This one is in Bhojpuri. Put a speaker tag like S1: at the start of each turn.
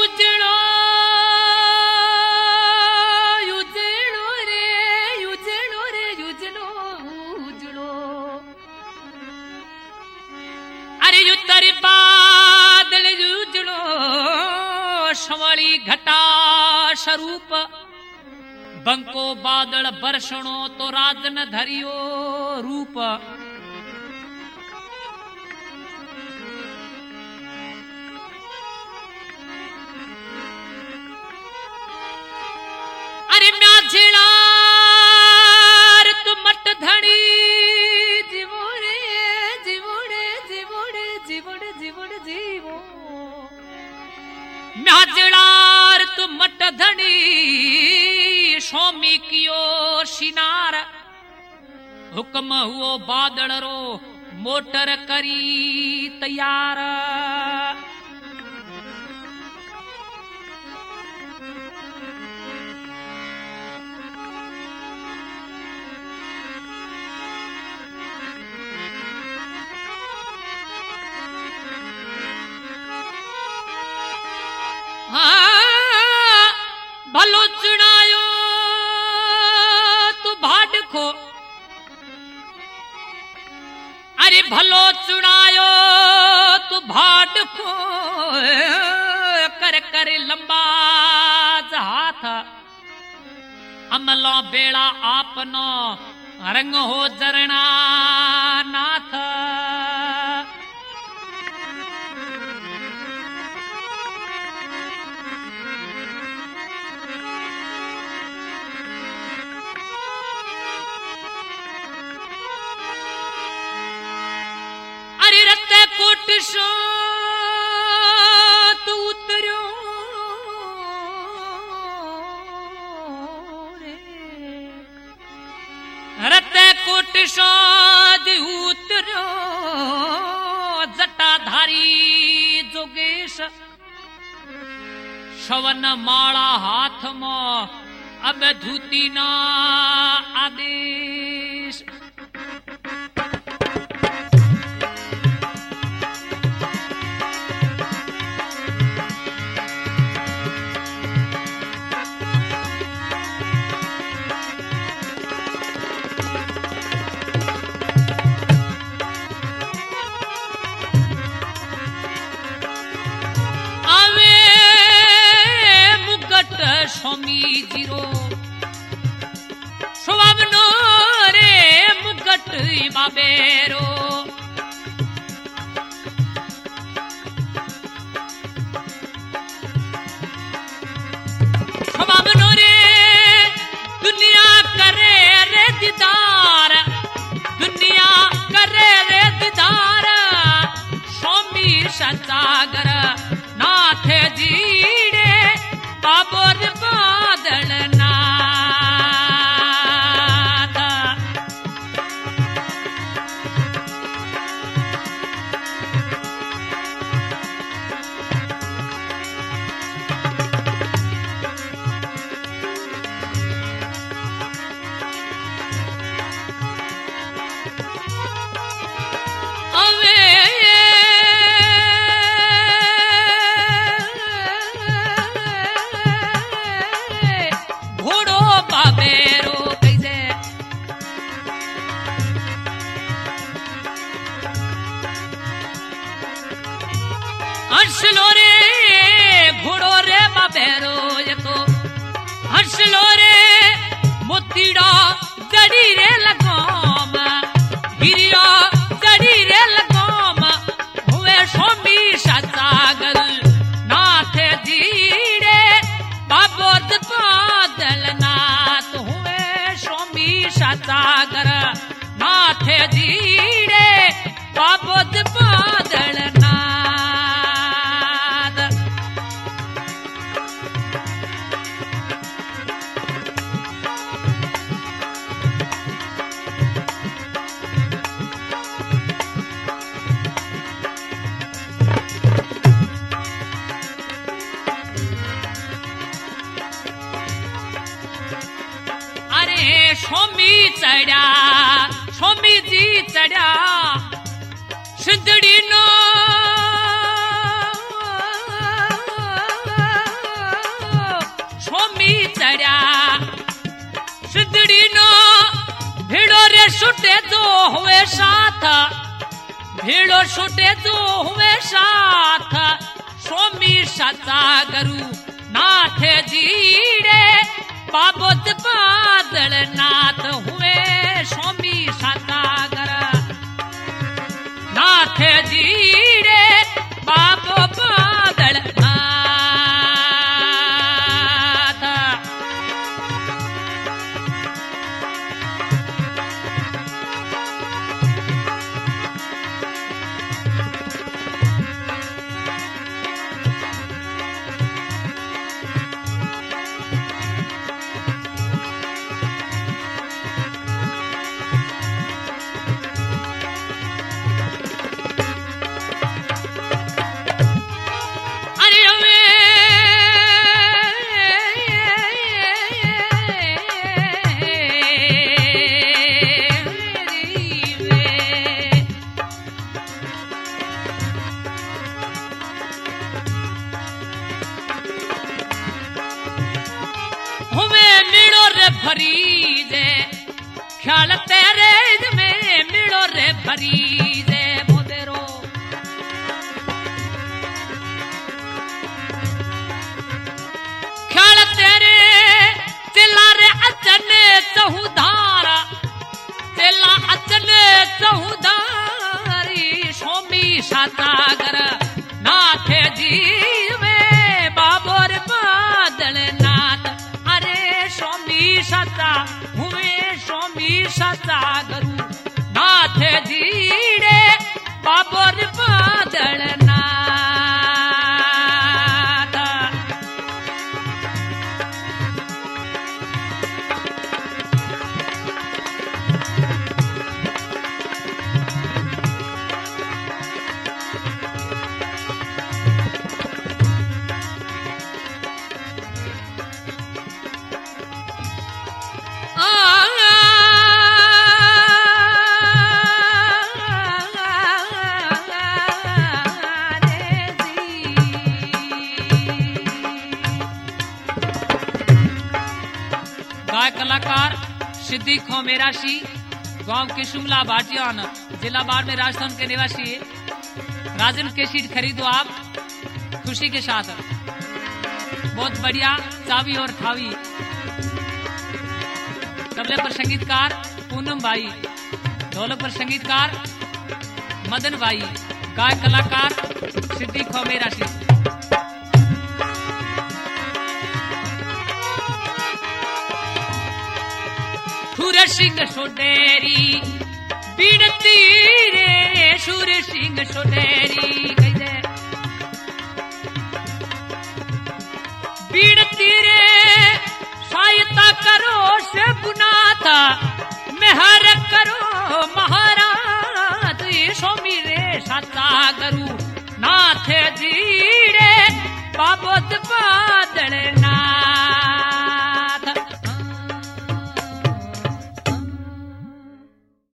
S1: उजड़ो उजड़ो रे उजड़ो रे उजड़ो उजड़ो अरे उतर बादल उजड़ो सवली घटा स्वरूप बंको बादल बरसणो तो राजन धरियो रूप अरे म्याझिणार तू मट धणी जीवोड़े जीवोड़े जीवोड़े जीवोड़े जीवोड़े जीवो म्याझिणार तू मट धणी स्वामी कियो शिनार हुक्म हुओ बादल रो मोटर करी तैयार भलो चुनायो तू भाडखो अरे भलो चुनायो तू भाडखो कर कर लंबा हाथ अमलो बेड़ा आपनो रंग हो जरणा नाथ कोट सो तू उतरियो रे रते कोट सो उतरियो जटाधारी जोगेश शवन माला हाथ में अब धूती ना आदेश स्वामी जीरो स्वभावनो रे मुगट बाबेरो स्वभावनो रे दुनिया करे रे दीदार दुनिया करे रे दीदार स्वामी सचागर नाथ जीड़े बाबोर बादल नाथ हंसलो रे घोड़ो रे बाबेरो ये तो हंसलो रे मोतीड़ा जड़ी रे लगाम गिरिया जड़ी रे लगाम हुए स्वामी सचागर नाथ जीड़े बाबोद बादल नाथ हुए स्वामी सचागर नाथ जीड़े बाबोद बादल स्वामी चढ़ा स्वामी जी चढ़ा सिंधड़ी नो छुटे जो हुए साथ भेड़ो छुटे जो हुए साथ स्वामी सचा गरु नाथ जीड़े बाबोद बादल नाथ हुए स्वामी सचा गर नाथ जीड़े बाबो बादल नाथ भरीजे ख्याल तेरे में मिलो रे भरीजे मोदेरो ख्याल तेरे तिला रे अचने चहुधारा तिला अचने चहुधारी स्वामी सातागर नाथ जी में बाबोर बादल नाथ अरे स्वामी सचा हुए स्वामी सचा गरु नाथ जीड़े बाबोर बादल नाथ कलाकार सिद्दीक मेराशी गांव के शुमला भाटियान जिला बाड़मेर राजस्थान के निवासी है। राजन के सीट खरीदो आप खुशी के साथ। बहुत बढ़िया चाबी और थावी। तबले पर संगीतकार पूनम भाई, ढोलक पर संगीतकार मदन भाई, गायक कलाकार सिद्दीक मेराशी। सुर सिंह सोडेरी बिनती रे सुर सिंह सोडेरी बिनती रे सहायता करो से गुनाथा मेहर करो महाराज स्वामी रे सचा गरु नाथ जीड़े बाबोद बादल